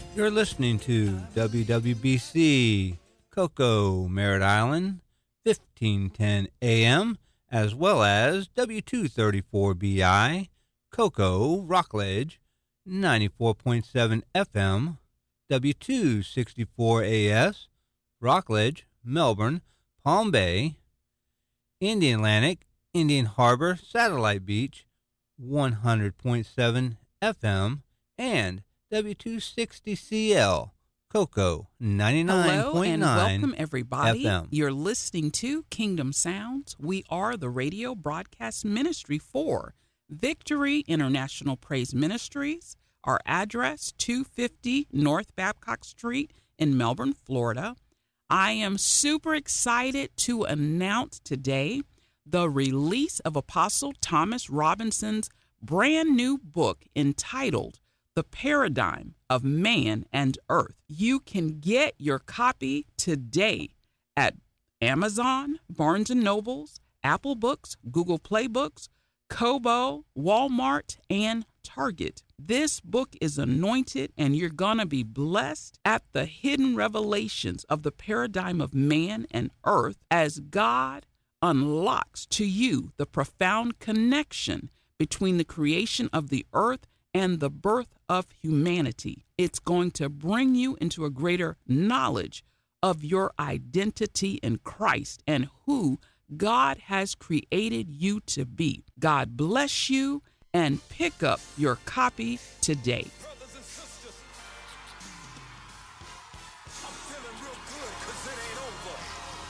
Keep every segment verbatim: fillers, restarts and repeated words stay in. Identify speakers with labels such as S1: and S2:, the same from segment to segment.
S1: You're listening to W W B C Cocoa Merritt Island, fifteen ten A M, as well as W two thirty-four B I Cocoa Rockledge, ninety-four point seven F M, W two sixty-four A S Rockledge, Melbourne, Palm Bay, Indian Atlantic, Indian Harbor, Satellite Beach, one hundred point seven F M, and W two sixty C L, Cocoa, ninety-nine point nine
S2: Hello and welcome, everybody.
S1: F M.
S2: You're listening to Kingdom Sounds. We are the radio broadcast ministry for Victory International Praise Ministries. Our address, two fifty North Babcock Street in Melbourne, Florida. I am super excited to announce today the release of Apostle Thomas Robinson's brand new book entitled The Paradigm of Man and Earth. You can get your copy today at Amazon, Barnes and Nobles, Apple Books, Google Play Books, Kobo, Walmart, and Target. This book is anointed, and you're going to be blessed at the hidden revelations of the paradigm of man and earth as God unlocks to you the profound connection between the creation of the earth and the birth of humanity. It's going to bring you into a greater knowledge of your identity in Christ and who God has created you to be. God bless you, and pick up your copy today.
S3: Brothers and sisters, I'm feeling real good because it ain't over.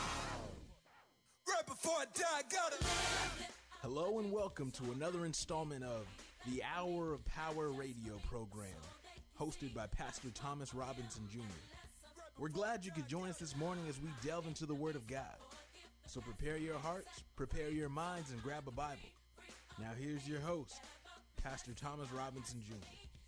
S3: Right before I die, I gotta.
S4: Hello and welcome to another installment of the Hour of Power radio program, hosted by Pastor Thomas Robinson Junior We're glad you could join us this morning as we delve into the Word of God. So prepare your hearts, prepare your minds, and grab a Bible. Now here's your host, Pastor Thomas Robinson Junior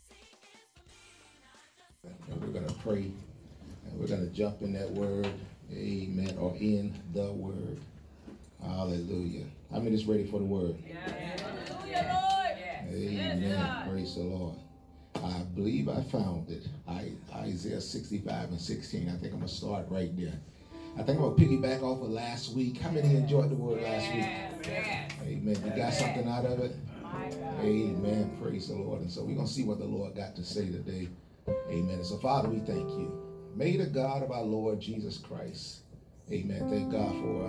S5: And we're going to pray, and we're going to jump in that word, amen, or in the word. Hallelujah. How many is ready for the word?
S6: Yes. Hallelujah, Lord.
S5: Amen.
S6: Yes,
S5: Praise the Lord. I believe I found it. I, Isaiah sixty-five and sixteen. I think I'm going to start right there. I think I'm going to piggyback off of last week. How many enjoyed the word last week?
S6: Yes.
S5: Amen. You got something out of it? Amen. Praise the Lord. And so we're going to see what the Lord got to say today. Amen. And so, Father, we thank you. May the God of our Lord Jesus Christ, amen. Thank God for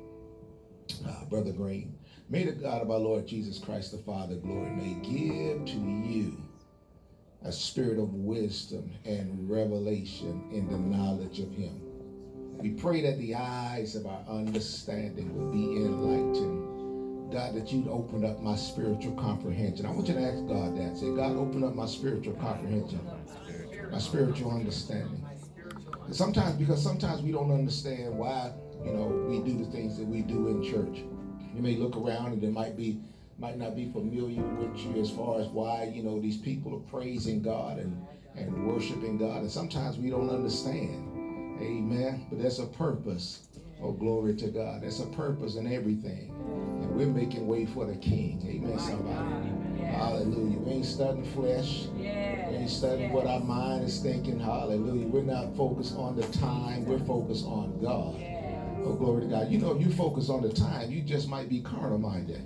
S5: uh, uh, Brother Green. May the God of our Lord Jesus Christ, the Father, glory, may give to you a spirit of wisdom and revelation in the knowledge of him. We pray that the eyes of our understanding will be enlightened. God, that you'd open up my spiritual comprehension. I want you to ask God that. Say, God, open up my spiritual comprehension, my spiritual understanding. And sometimes, because sometimes we don't understand why, you know, we do the things that we do in church. You may look around and it might be, might not be familiar with you as far as why, you know, these people are praising God and, and worshiping God. And sometimes we don't understand. Amen. But there's a purpose. Oh, glory to God. There's a purpose in everything. And we're making way for the King. Amen, somebody. Hallelujah. We ain't studying flesh. We ain't studying what our mind is thinking. Hallelujah. We're not focused on the time. We're focused on God. Oh, glory to God. You know, if you focus on the time, you just might be carnal-minded.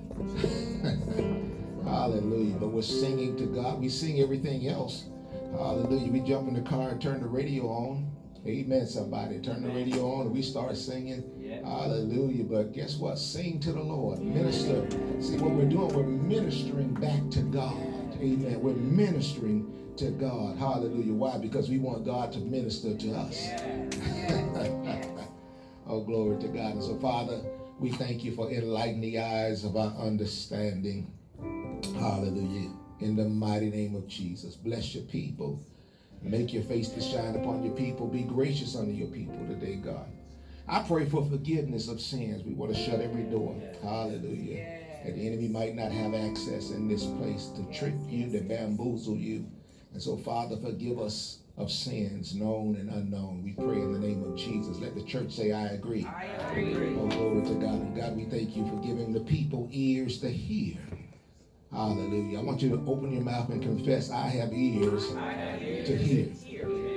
S5: Hallelujah. But we're singing to God. We sing everything else. Hallelujah. We jump in the car and turn the radio on. Amen, somebody. Turn the radio on and we start singing. Yeah. Hallelujah. But guess what? Sing to the Lord. Minister. See what we're doing? We're ministering back to God. Amen. We're ministering to God. Hallelujah. Why? Because we want God to minister to us. Yeah. Oh, glory to God. And so, Father, we thank you for enlightening the eyes of our understanding. Hallelujah. In the mighty name of Jesus. Bless your people. Make your face to shine upon your people. Be gracious unto your people today, God. I pray for forgiveness of sins. We want to shut every door. Hallelujah. That the enemy might not have access in this place to trick you, to bamboozle you. And so, Father, forgive us of sins, known and unknown. We pray in the name of Jesus. Let the church say, I agree. I agree. Oh, glory to God. And God, we thank you for giving the people ears to hear. Hallelujah. I want you to open your mouth and confess, I have ears, I have ears to hear.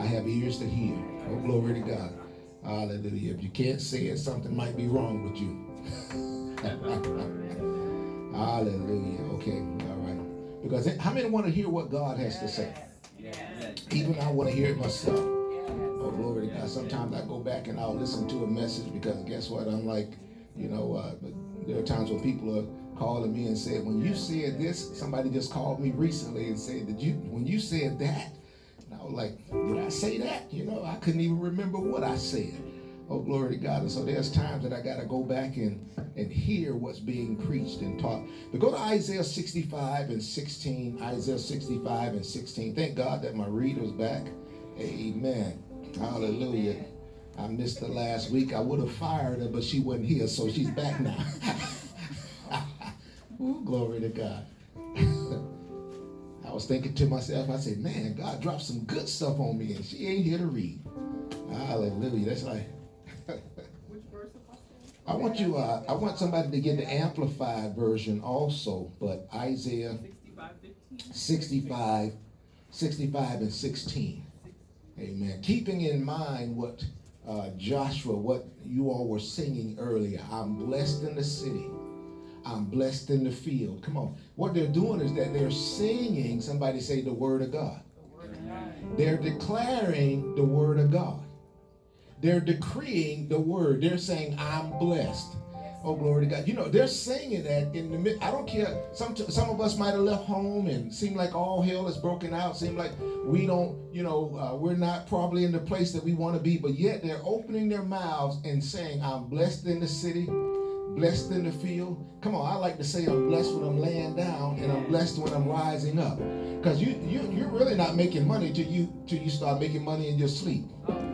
S5: I have ears to hear. Oh, glory to God. Hallelujah. If you can't say it, something might be wrong with you. Hallelujah. Okay. All right. Because it, how many want to hear what God has to say? Even I want to hear it myself. Oh, glory to God. Sometimes I go back and I'll listen to a message because guess what? I'm like, you know, uh, but there are times when people are calling me and said, when you said this, somebody just called me recently and said, did you, when you said that, and I was like, did I say that? You know, I couldn't even remember what I said. Oh, glory to God. And so there's times that I got to go back and, and hear what's being preached and taught. But go to Isaiah sixty-five and sixteen, Isaiah sixty-five and sixteen. Thank God that my reader's back. Amen. Hallelujah. I missed the last week. I would have fired her, but she wasn't here, so she's back now. Ooh, glory to God. I was thinking to myself, I said, man, God dropped some good stuff on me, and she ain't here to read. Hallelujah. That's like, I want you, uh, I want somebody to get the amplified version also, but Isaiah sixty-five, sixty-five and sixteen. Amen. Keeping in mind what uh, Joshua, what you all were singing earlier, I'm blessed in the city. I'm blessed in the field. Come on. What they're doing is that they're singing, somebody say the word of God. The word of God. They're declaring the word of God. They're decreeing the word. They're saying, I'm blessed. Oh, glory to God. You know, they're singing that in the mid. I don't care. Some some of us might have left home and seem like all hell is broken out. Seem like we don't, you know, uh, we're not probably in the place that we want to be. But yet they're opening their mouths and saying, I'm blessed in the city, blessed in the field. Come on, I like to say I'm blessed when I'm laying down and I'm blessed when I'm rising up. Because you, you, you're really not making money till you, till you start making money in your sleep.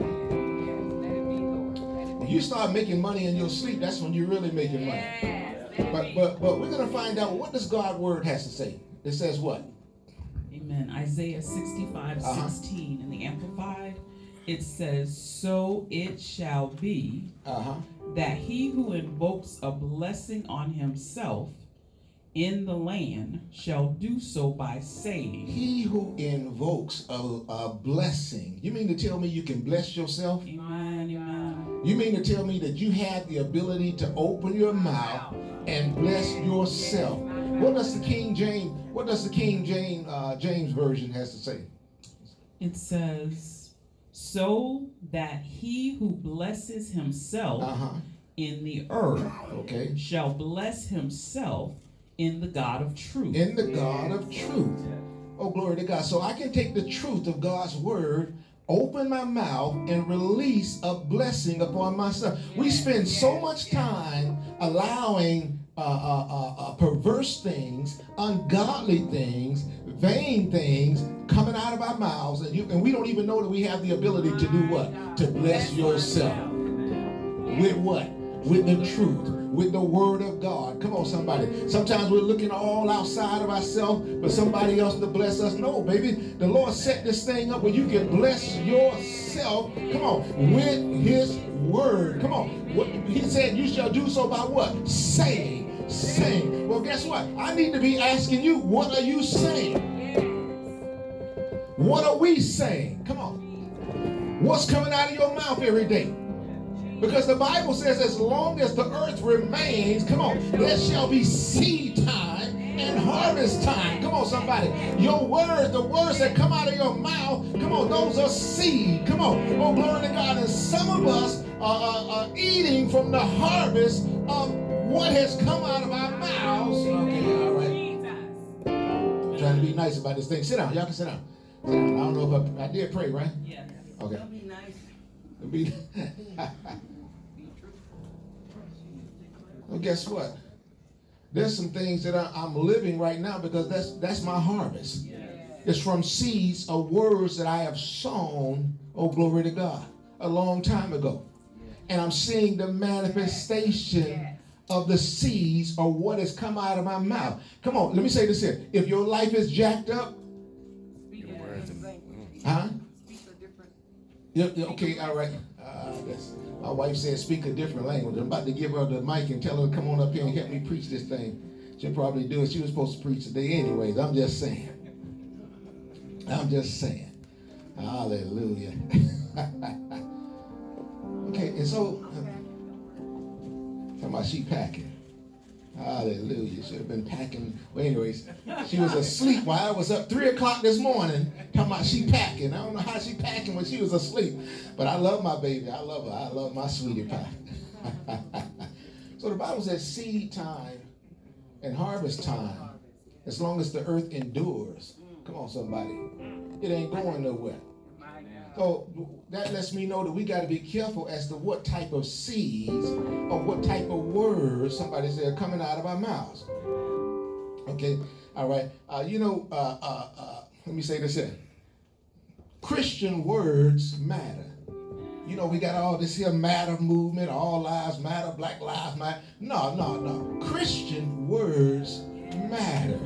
S5: You start making money in your sleep, that's when you're really making money. But but but we're going to find out, what does God's word has to say? It says what?
S2: Amen. Isaiah sixty-five,
S5: uh-huh.
S2: sixteen in the Amplified, it says, so it shall be
S5: uh-huh.
S2: that he who invokes a blessing on himself in the land shall do so by saying.
S5: He who invokes a, a blessing. You mean to tell me you can bless yourself?
S2: Amen, amen.
S5: You mean to tell me that you have the ability to open your mouth and bless yourself? What does the King James, what does the King James, uh, James Version has to say?
S2: It says, so that he who blesses himself
S5: uh-huh.
S2: in the earth
S5: okay.
S2: shall bless himself in the God of truth.
S5: In the God of truth. Oh, glory to God. So I can take the truth of God's word, open my mouth, and release a blessing upon myself. We spend so much time allowing uh, uh, uh, uh, perverse things, ungodly things, vain things coming out of our mouths, and, you, and we don't even know that we have the ability to do what? To bless yourself. With what? With the truth. With the word of God. Come on, somebody. Sometimes we're looking all outside of ourselves for somebody else to bless us. No, baby. The Lord set this thing up where you can bless yourself. Come on. With his word. Come on. What, he said you shall do so by what? Saying. Saying. Well, guess what? I need to be asking you, what are you saying? What are we saying? Come on. What's coming out of your mouth every day? Because the Bible says as long as the earth remains, come on, there shall be seed time and harvest time. Come on, somebody. Your words, the words that come out of your mouth, come on, those are seed. Come on. Oh, glory to God. And some of us are, are, are eating from the harvest of what has come out of our mouths. Okay, all right. I'm trying to be nice about this thing. Sit down. Y'all can sit down. Sit down. I don't know if I, I did pray, right?
S2: Yeah.
S5: Okay.
S6: Don't be nice.
S5: Be well, guess what? There's some things that I, I'm living right now because that's that's my harvest. Yeah. It's from seeds of words that I have sown, oh glory to God, a long time ago. And I'm seeing the manifestation yeah. of the seeds or what has come out of my mouth. Come on, let me say this here. If your life is jacked up, huh? Yeah, okay, all right. Uh, that's, my wife said speak a different language. I'm about to give her the mic and tell her to come on up here and help me preach this thing. She'll probably do it. She was supposed to preach today anyways. I'm just saying. I'm just saying. Hallelujah. Okay, and so, talking about she packing. Hallelujah. Should have been packing. Well, anyways, she was asleep while I was up three o'clock this morning talking about she packing. I don't know how she packing when she was asleep. But I love my baby. I love her. I love my sweetie pie. So the Bible says seed time and harvest time, as long as the earth endures. Come on, somebody. It ain't going nowhere. So that lets me know that we got to be careful as to what type of seeds or what type of words, somebody said, are coming out of our mouths. Okay, all right. Uh, you know, uh, uh, uh, let me say this here. Christian words matter. You know, we got all this here matter movement, all lives matter, black lives matter. No, no, no. Christian words matter.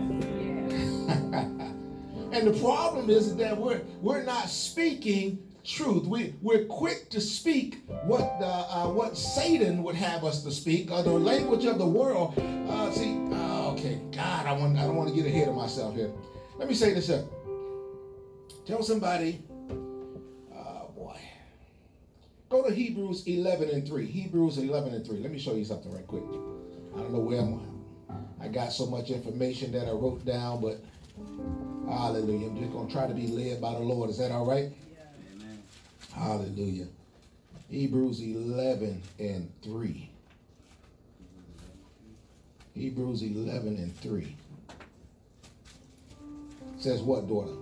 S5: And the problem is that we're we're not speaking truth. We we're quick to speak what the, uh, what Satan would have us to speak, or the language of the world. Uh, see, uh, okay, God, I want I don't want to get ahead of myself here. Let me say this here. Tell somebody, oh boy, go to Hebrews eleven and three. Hebrews eleven and three. Let me show you something right quick. I don't know where I'm at. I got so much information that I wrote down, but hallelujah. I'm just going to try to be led by the Lord. Is that all right? Yeah. Amen. Hallelujah. Hebrews eleven and three. Hebrews eleven and three. Says what, daughter?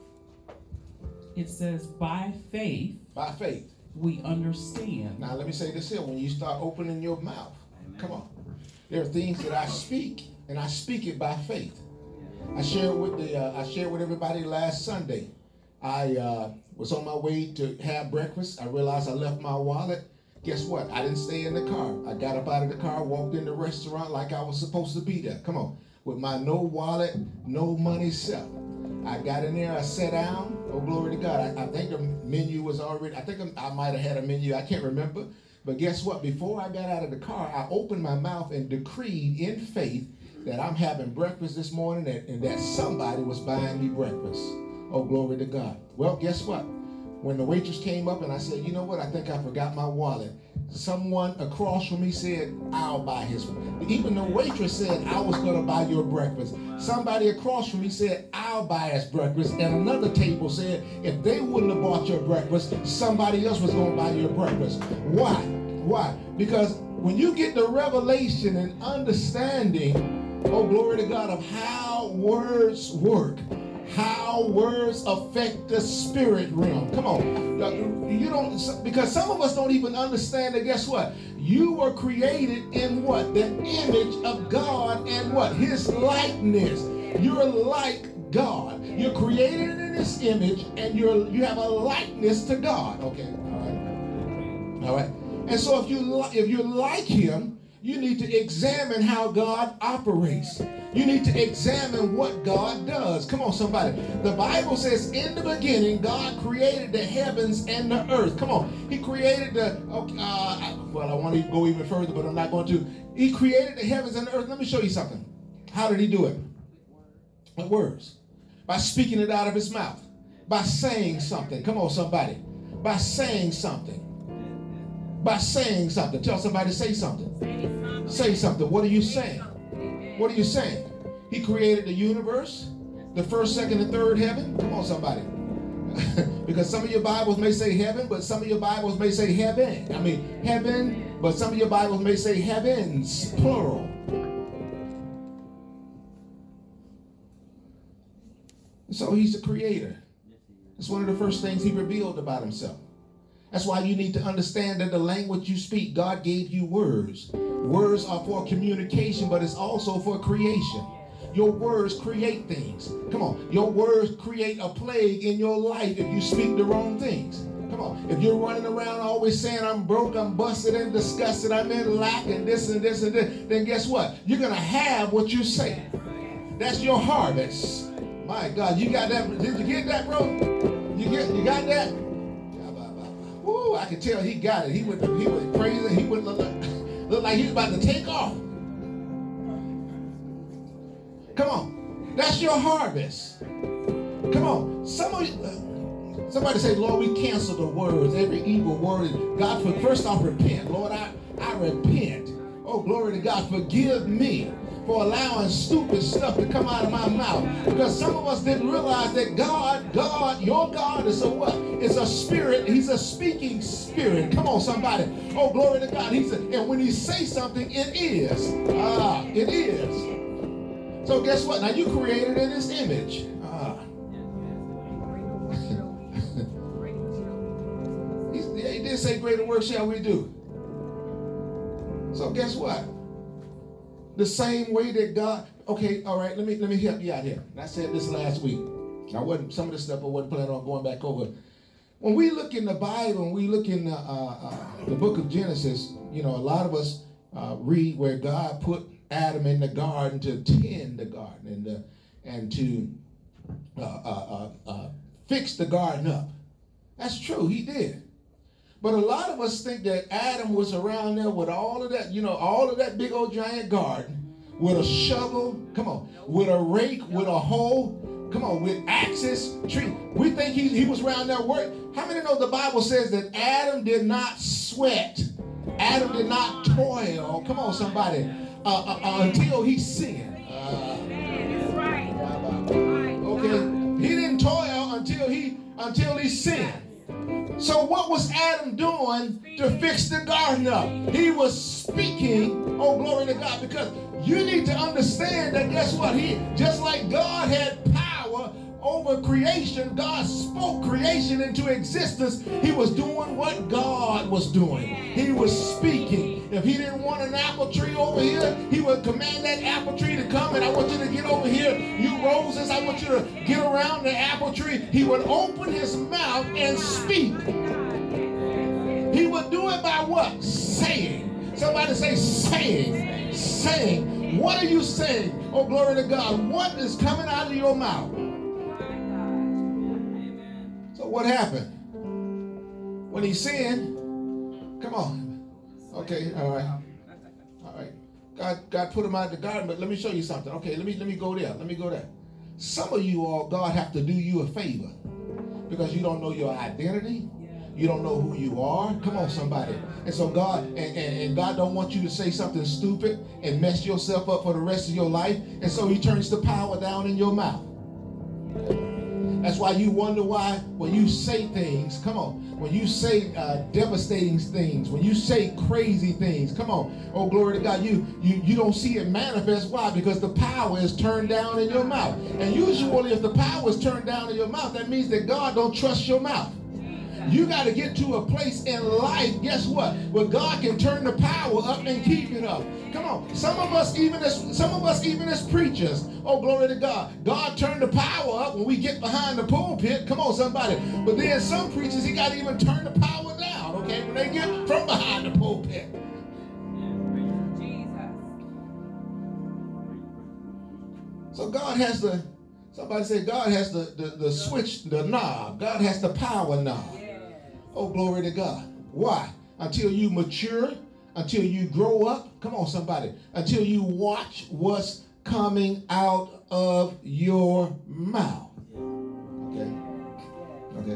S2: It says, by faith.
S5: By faith.
S2: We understand.
S5: Now, let me say this here. When you start opening your mouth, amen. Come on. There are things that I speak, and I speak it by faith. I shared with the uh, I shared with everybody last Sunday. I uh, was on my way to have breakfast. I realized I left my wallet. Guess what? I didn't stay in the car. I got up out of the car, walked in the restaurant like I was supposed to be there. Come on. With my no wallet, no money self. I got in there. I sat down. Oh, glory to God. I, I think the menu was already, I think I might have had a menu. I can't remember. But guess what? Before I got out of the car, I opened my mouth and decreed in faith that I'm having breakfast this morning and, and that somebody was buying me breakfast. Oh, glory to God. Well, guess what? When the waitress came up and I said, you know what? I think I forgot my wallet. Someone across from me said, I'll buy his one. Even the waitress said, I was going to buy your breakfast. Somebody across from me said, I'll buy us breakfast. And another table said, if they wouldn't have bought your breakfast, somebody else was going to buy your breakfast. Why? Why? Because when you get the revelation and understanding, oh, glory to God, of how words work, how words affect the spirit realm. Come on. You don't, because some of us don't even understand that, guess what? You were created in what? The image of God and what? His likeness. You're like God. You're created in His image and you're you have a likeness to God. Okay. All right. All right. And so if you if you're like Him, you need to examine how God operates. You need to examine what God does. Come on, somebody. The Bible says, in the beginning, God created the heavens and the earth. Come on. He created the, uh, well, I want to go even further, but I'm not going to. He created the heavens and the earth. Let me show you something. How did He do it? With words. By speaking it out of His mouth. By saying something. Come on, somebody. By saying something. By saying something. Tell somebody, say something. Say something. What are you saying? What are you saying? He created the universe, the first, second, and third heaven. Come on, somebody. Because some of your Bibles may say heaven, but some of your Bibles may say heaven. I mean, heaven, but some of your Bibles may say heavens, plural. So He's the creator. It's one of the first things He revealed about Himself. That's why you need to understand that the language you speak, God gave you words. Words are for communication, but it's also for creation. Your words create things. Come on. Your words create a plague in your life if you speak the wrong things. Come on. If you're running around always saying, I'm broke, I'm busted and disgusted, I'm in lack and this and this and this, then guess what? You're going to have what you say. That's your harvest. My God, you got that? Did you get that, bro? You get? You got that? Woo, I could tell he got it. He went, he was crazy. He would look, look like he was about to take off. Come on. That's your harvest. Come on. Some of you, Somebody say, Lord, we cancel the words, every evil word. God, for first off, repent. Lord, I, I repent. Oh, glory to God. Forgive me for allowing stupid stuff to come out of my mouth. Because some of us didn't realize that God, God, your God is a what? It's a spirit. He's a speaking spirit. Come on, somebody. Oh, glory to God. He's a, and when he says something, it is. Ah, it is. So guess what? Now you created in his image. Ah. He did say greater work shall we do. So guess what? The same way that God, okay, all right, let me let me help you out here. And I said this last week. I wasn't, some of the stuff I wasn't planning on going back over. When we look in the Bible, when we look in the, uh, uh, the book of Genesis, you know, a lot of us uh, read where God put Adam in the garden to tend the garden and, the, and to uh, uh, uh, uh, fix the garden up. That's true, he did. But a lot of us think that Adam was around there with all of that, you know, all of that big old giant garden with a shovel, come on, with a rake, with a hoe, come on, with axes, tree. We think he, he was around there working. How many know the Bible says that Adam did not sweat? Adam did not toil. Come on, somebody, uh, uh, uh, until he sinned. Uh, okay, he didn't toil until he until he sinned. So what was Adam doing to fix the garden up? He was speaking, oh glory to God, because you need to understand that guess what? He, just like God had power over creation, God spoke creation into existence. He was doing what God was doing. He was speaking. If he didn't want an apple tree over here, he would command that apple tree to come, and I want you to get over here. You roses, I want you to get around the apple tree. He would open his mouth and speak. He would do it by what? Saying. Somebody say saying. Saying. What are you saying? Oh, glory to God. What is coming out of your mouth? So what happened? When he sinned, come on. Okay, all right. All right. God, God put him out of the garden, but let me show you something. Okay, let me let me go there. Let me go there. Some of you all, God have to do you a favor because you don't know your identity. You don't know who you are. Come on, somebody. And so God, and, and, and God don't want you to say something stupid and mess yourself up for the rest of your life. And so he turns the power down in your mouth. That's why you wonder why when you say things, come on, when you say uh, devastating things, when you say crazy things, come on, oh glory to God, you, you, you don't see it manifest. Why? Because the power is turned down in your mouth. And usually if the power is turned down in your mouth, that means that God don't trust your mouth. You got to get to a place in life, guess what, where God can turn the power up and keep it up. Come on, some of us even as some of us even as preachers, oh glory to God, God turned the power up when we get behind the pulpit. Come on, somebody. But then some preachers, he got to even turn the power down, okay, when they get from behind the pulpit. So God has the, somebody say God has the, the, the switch, the knob. God has the power knob. Oh, glory to God. Why? Until you mature, until you grow up. Come on, somebody. Until you watch what's coming out of your mouth. Okay? Okay.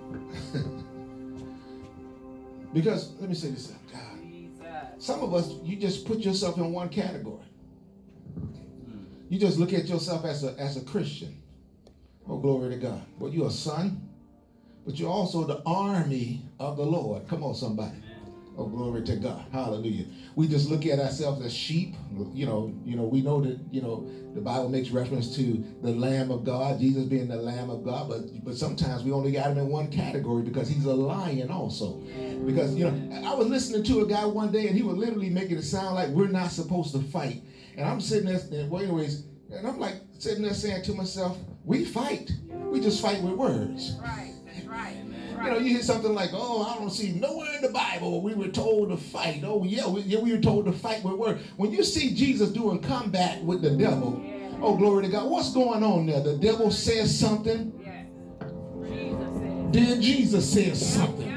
S5: Because, let me say this. God, some of us, you just put yourself in one category. You just look at yourself as a, as a Christian. Oh, glory to God. Well, you're a son. But you're also the army of the Lord. Come on, somebody. Oh, glory to God. Hallelujah. We just look at ourselves as sheep. You know, you know, we know that, you know, the Bible makes reference to the Lamb of God, Jesus being the Lamb of God. But but sometimes we only got him in one category because he's a lion also. Because, you know, I was listening to a guy one day and he was literally making it sound like we're not supposed to fight. And I'm sitting there, well, anyways, and I'm like sitting there saying to myself, we fight. We just fight with words.
S6: Right. Right.
S5: You know, you hear something like, oh, I don't see nowhere in the Bible we were told to fight. Oh, yeah, we, yeah, we were told to fight with words. When you see Jesus doing combat with the devil, yeah. Oh, glory to God, what's going on there? The devil says something.
S6: Yeah. Jesus said.
S5: Then Jesus says something.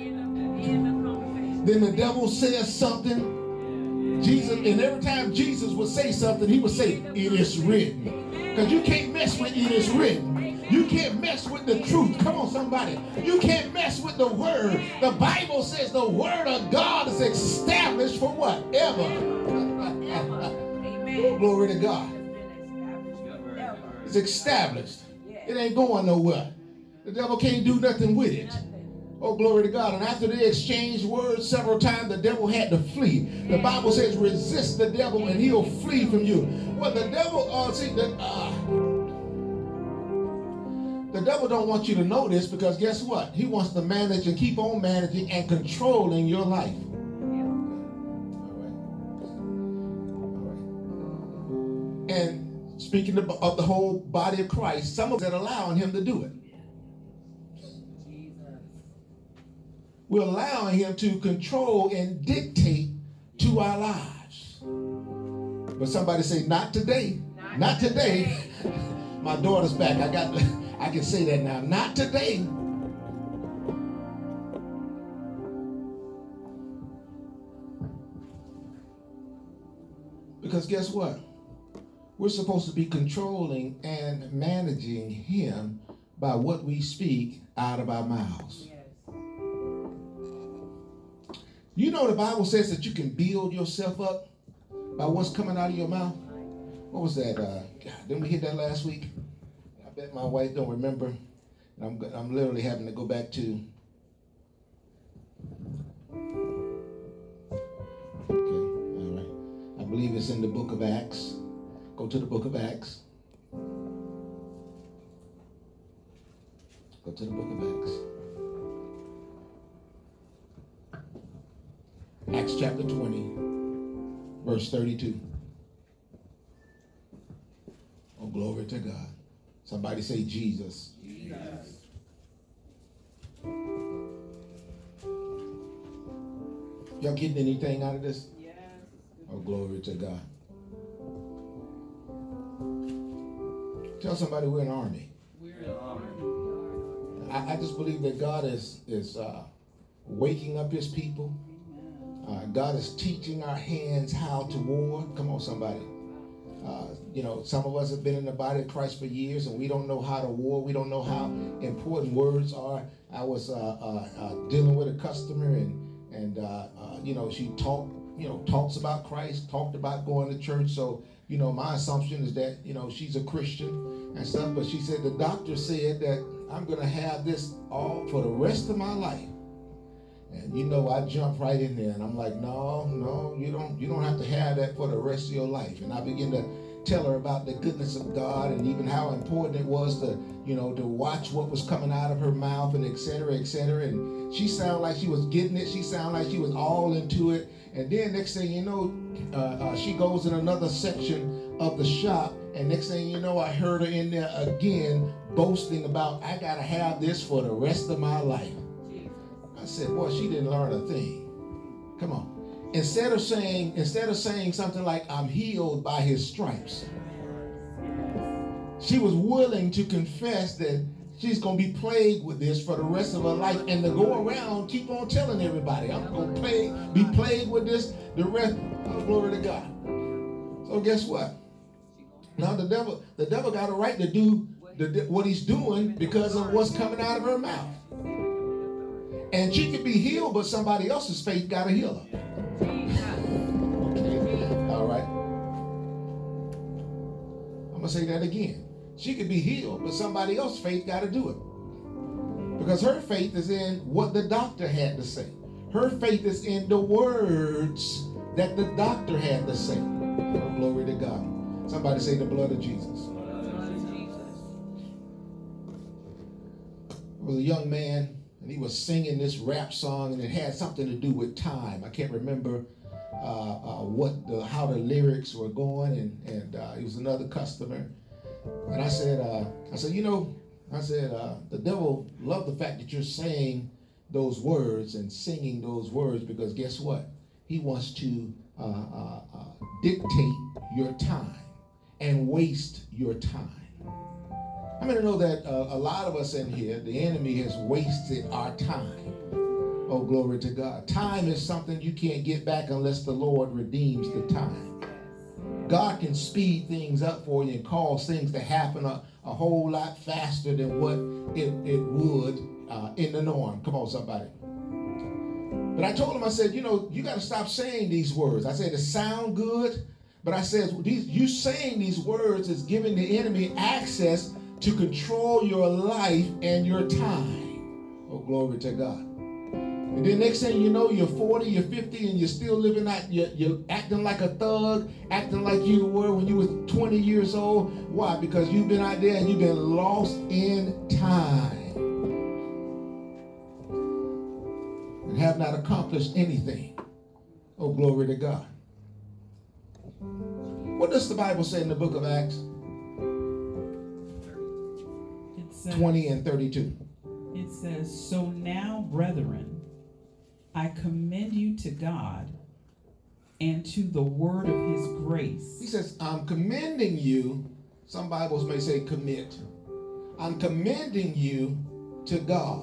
S5: Then the devil says something. Jesus, and every time Jesus would say something, he would say, it is written. Because you can't mess with it is written. You can't mess with the truth. Come on, somebody. You can't mess with the word. The Bible says the word of God is established for what? Ever.
S6: Amen.
S5: Glory to God. It's established. It ain't going nowhere. The devil can't do nothing with it. Oh, glory to God. And after they exchanged words several times, the devil had to flee. The Bible says, resist the devil and he'll flee from you. Well, the devil, uh, see, the, uh, the devil don't want you to know this, because guess what? He wants to manage and keep on managing and controlling your life. All right. All right. And speaking of, of the whole body of Christ, some of that allowing him to do it. We're allowing him to control and dictate to our lives. But somebody say, not today. Not, not today. today. My daughter's back. I got. I can say that now. Not today. Because guess what? We're supposed to be controlling and managing him by what we speak out of our mouths. You know the Bible says that you can build yourself up by what's coming out of your mouth. What was that? Uh, God, didn't we hit that last week? I bet my wife don't remember. And I'm, I'm literally having to go back to. Okay, all right. I believe it's in the book of Acts. Go to the book of Acts. Go to the book of Acts. Acts chapter twenty, verse thirty-two. Oh, glory to God. Somebody say Jesus. Jesus. Y'all getting anything out of this? Yes. Oh, glory to God. Tell somebody we're an army. We're an army. I, I just believe that God is, is uh, waking up his people. Uh, God is teaching our hands how to war. Come on, somebody. Uh, you know, some of us have been in the body of Christ for years, and we don't know how to war. We don't know how important words are. I was uh, uh, uh, dealing with a customer, and and uh, uh, you know, she talked, you know, talks about Christ, talked about going to church. So, you know, my assumption is that, you know, she's a Christian and stuff. But she said the doctor said that I'm going to have this all for the rest of my life. And you know, I jumped right in there, and I'm like, no, no, you don't, you don't have to have that for the rest of your life. And I began to tell her about the goodness of God, and even how important it was to, you know, to watch what was coming out of her mouth, and et cetera, et cetera. And she sounded like she was getting it. She sounded like she was all into it. And then next thing you know, uh, uh, she goes in another section of the shop, and next thing you know, I heard her in there again boasting about, I gotta have this for the rest of my life. I said, boy, she didn't learn a thing. Come on. Instead of saying, instead of saying something like, I'm healed by his stripes, she was willing to confess that she's going to be plagued with this for the rest of her life, and to go around, keep on telling everybody, I'm going to play, be plagued with this the rest. Oh, glory to God. So guess what? Now the devil, the devil got a right to do the, what he's doing because of what's coming out of her mouth. And she could be healed, but somebody else's faith got to heal her. Okay, all right. I'm going to say that again. She could be healed, but somebody else's faith got to do it. Because her faith is in what the doctor had to say. Her faith is in the words that the doctor had to say. Oh, glory to God. Somebody say the blood of Jesus. There was a young man, and he was singing this rap song, and it had something to do with time. I can't remember uh, uh, what the, how the lyrics were going, and and uh, he was another customer. And I said, uh, I said, you know, I said, uh, the devil loved the fact that you're saying those words and singing those words, because guess what? He wants to uh, uh, uh, dictate your time and waste your time. I'm going to know that uh, a lot of us in here, the enemy has wasted our time. Oh, glory to God. Time is something you can't get back unless the Lord redeems the time. God can speed things up for you and cause things to happen a, a whole lot faster than what it, it would uh, in the norm. Come on, somebody. But I told him, I said, you know, you got to stop saying these words. I said, it sound good, but I said, these, you saying these words is giving the enemy access to control your life and your time. Oh, glory to God. And then next thing you know, you're forty, you're fifty, and you're still living out, you're, you're acting like a thug, acting like you were when you were twenty years old. Why? Because you've been out there and you've been lost in time and have not accomplished anything. Oh, glory to God. What does the Bible say in the book of Acts?
S7: It says,
S5: twenty and thirty-two.
S7: It says, so now, brethren, I commend you to God and to the word of his grace.
S5: He says, I'm commending you. Some Bibles may say commit. I'm commending you to God.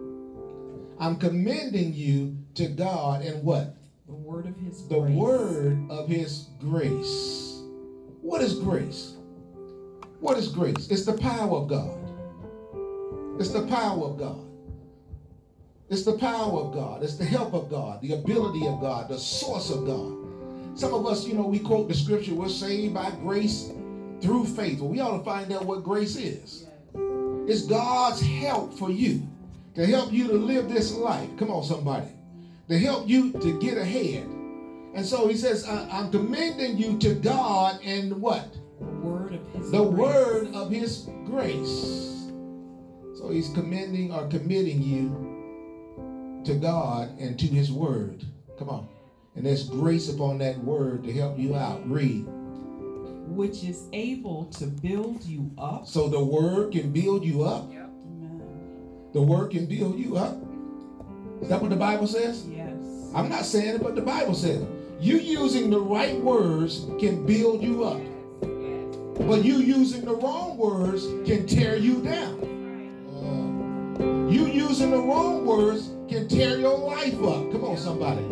S5: I'm commending you to God and what?
S7: The word of his
S5: The
S7: grace.
S5: word of his grace. What is grace? What is grace? It's the power of God. It's the power of God. It's the power of God. It's the help of God, the ability of God, the source of God. Some of us, you know, we quote the scripture, we're saved by grace through faith. Well, we ought to find out what grace is. It's God's help for you, to help you to live this life. Come on, somebody. To help you to get ahead. And so he says, I'm commending you to God and what?
S7: The word of his
S5: The
S7: grace.
S5: word of his grace. So he's commending or committing you to God and to his word. Come on. And there's grace upon that word to help you out. Read.
S7: Which is able to build you up.
S5: So the word can build you up.
S7: Amen.
S5: The word can build you up. Is that what the Bible says?
S7: Yes.
S5: I'm not saying it, but the Bible says it. You using the right words can build you up. But you using the wrong words can tear you down. Uh, you using the wrong words can tear your life up. Come on, somebody.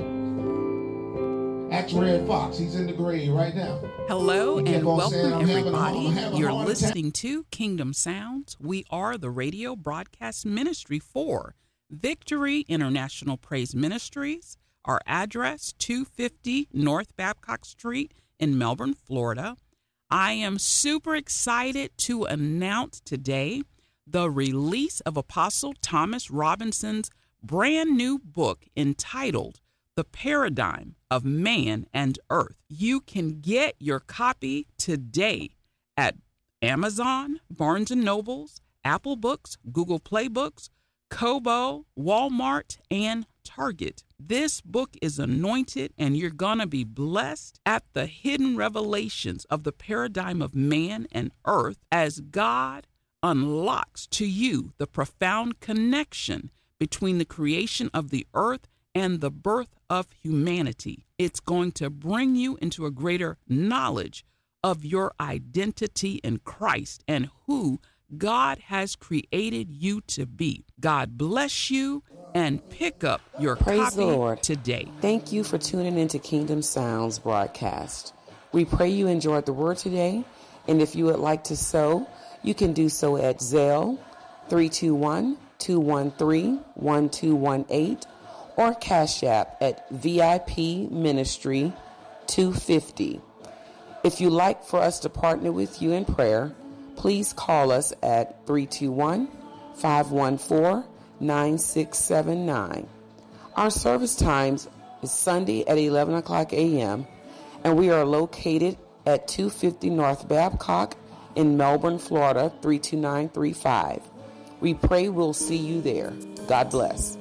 S5: Ask Red Fox. He's in the grave right now.
S2: Hello
S5: He kept
S2: and
S5: on
S2: welcome,
S5: saying, "I'm having a heart-
S2: everybody.
S5: I'm having a
S2: You're
S5: heart attack."
S2: listening to Kingdom Sounds. We are the radio broadcast ministry for Victory International Praise Ministries. Our address, two fifty North Babcock Street in Melbourne, Florida. I am super excited to announce today the release of Apostle Thomas Robinson's brand new book entitled The Paradigm of Man and Earth. You can get your copy today at Amazon, Barnes and Nobles, Apple Books, Google Play Books, Kobo, Walmart, and Target. This book is anointed, and you're going to be blessed at the hidden revelations of the paradigm of man and earth as God unlocks to you the profound connection between the creation of the earth and the birth of humanity. It's going to bring you into a greater knowledge of your identity in Christ and who God has created you to be. God bless you, and pick up your
S8: Praise
S2: copy
S8: the Lord.
S2: today.
S8: Thank you for tuning into Kingdom Sounds broadcast. We pray you enjoyed the word today, and if you would like to sow, you can do so at Zelle three two one, two one three, one two one eight or Cash App at V I P Ministry two fifty. If you'd like for us to partner with you in prayer, please call us at three two one, five one four, nine six seven nine. Our service times is Sunday at eleven o'clock a.m. and we are located at two fifty North Babcock in Melbourne, Florida, three two nine three five. We pray we'll see you there. God bless.